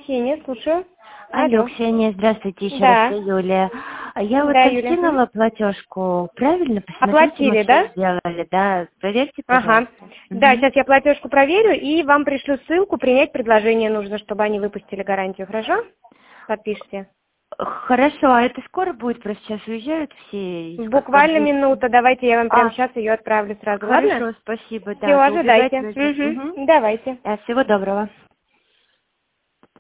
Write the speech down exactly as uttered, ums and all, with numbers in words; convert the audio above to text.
Ксения, слушаю. Алло, Алло. Ксения, здравствуйте, еще Да. раз, я Юлия. А Я вот Да, там Юля. скинула платежку, правильно? Посмотрите, мы Оплатили, все да? сделали, да? Проверьте, Ага. пожалуйста. Да, Мгм. сейчас я платежку проверю и вам пришлю ссылку. Принять предложение нужно, чтобы они выпустили гарантию, хорошо? Подпишите. Хорошо, а это скоро будет? Просто сейчас уезжают все, и как-то Буквально будет... минута. Давайте я вам прямо А, сейчас ее отправлю сразу, ладно? хорошо, спасибо, Все, да, то убивать ожидайте. нужно. Мгм. Угу. Давайте. Да, всего доброго.